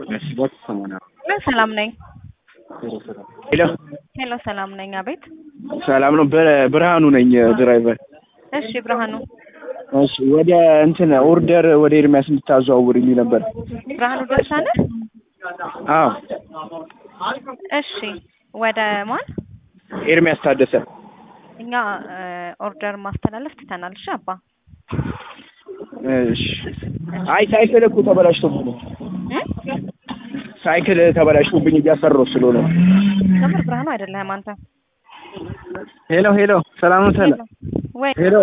እሺ በተሰማና ሰላም ነኝ። ሄሎ ሄሎ ሰላም ነኝ። አቤት ሰላም ነው። ብርሃኑ ነኝ ድራይቨር። እሺ ብርሃኑ። እሺ ወደ እንትን ኦርደር ወደ ኤርሚያስ እንድታዘዋውርኝ ነበር። ብርሃኑ ደሳነ? አዎ። እሺ ወደ ማን? ኤርሚያስ ታደሰ። እኛ ኦርደር ማስተላለፍ ትተናል። እሺ አባ። እሺ አይ ሳይክል እኮ ተበላሽቶብኝ ሳይክል ተበላሽቶብኝ እያሰራሁ ስለሆነ። ከምር ብርሃኑ አይደለህም አንተ? ሄሎ ሄሎ ሰላም ነው ሰላም ወይ ሄሎ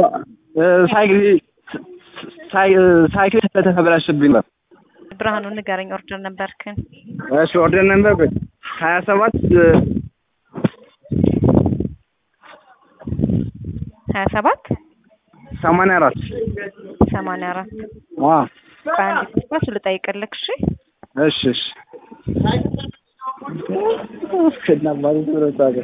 ሳይክል ተበላሽቶብኝ ነው። ብርሃኑ ንገረኝ ኦርደር ነበርክን? እሺ ኦርደር ነበር 27 84 በአንድ ቁጥር ልጠይቅልክ። እሺ እሺ ከና ማለት ነው ታገ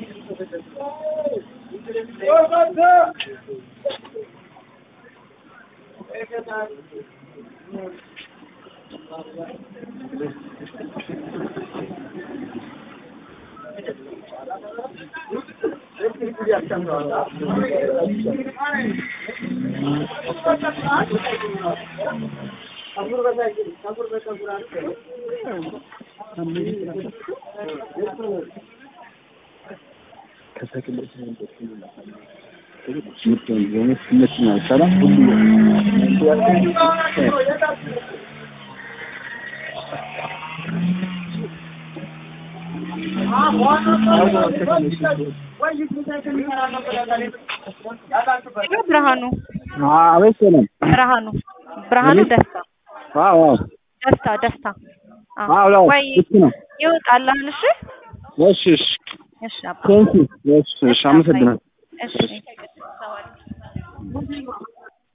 ብርሃኑ አቤት ነው። ብርሃኑ ደስታ። አዎ ደስታ አዎ ወይ ይወጣልሃል። እሺ እሺ እሺ አባ። እሺ አመሰግናለሁ። እሺ